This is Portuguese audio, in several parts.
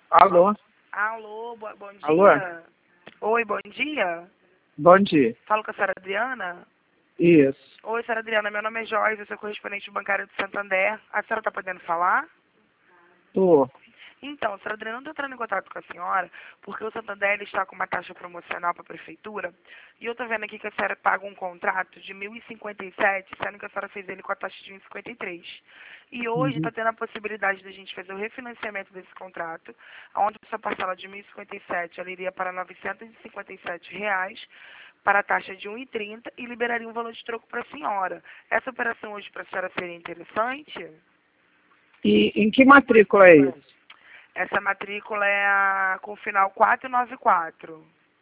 Alô? Alô, bom dia. Alô? Oi, bom dia. Bom dia. Falo com a senhora Adriana. Isso. Oi, senhora Adriana, meu nome é Joyce, eu sou correspondente bancária do Santander. A senhora está podendo falar? Tô. Então, senhora Adriana, eu estou entrando em contato com a senhora porque o Santander ele está com uma taxa promocional para a prefeitura e eu estou vendo aqui que a senhora paga um contrato de 1.057, sendo que a senhora fez ele com a taxa de 1.053. E hoje está Uhum. tendo a possibilidade da gente fazer o refinanciamento desse contrato, onde essa parcela de 1.057 ela iria para R$ 957 para a taxa de 1,30 e liberaria um valor de troco para a senhora. Essa operação hoje para a senhora seria interessante? E em que matrícula é isso? Essa matrícula é a com final 494.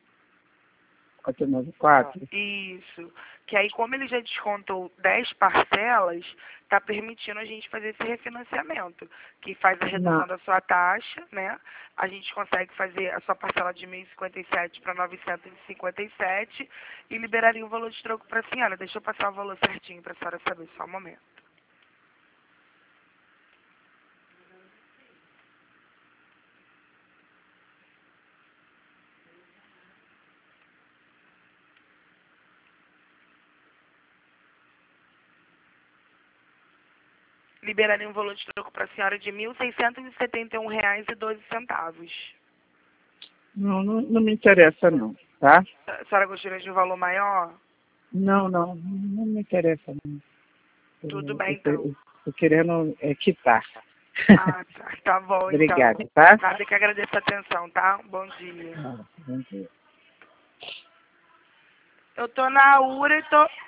494? Isso. Que aí, como ele já descontou 10 parcelas, está permitindo a gente fazer esse refinanciamento, que faz a Não. redução da sua taxa, né? A gente consegue fazer a sua parcela de 1.057 para 957 e liberaria um valor de troco para a senhora. Deixa eu passar o valor certinho para a senhora saber, só um momento. Liberaria um valor de troco para a senhora de R$ 1.671,12. Não me interessa não, tá? A senhora gostaria de um valor maior? Não me interessa não. Tudo Eu bem, então. tô querendo quitar. Ah, tá bom, então. Obrigado, tá? Nada que agradeço a atenção, tá? Bom dia. Bom dia. Eu tô na URA e tô...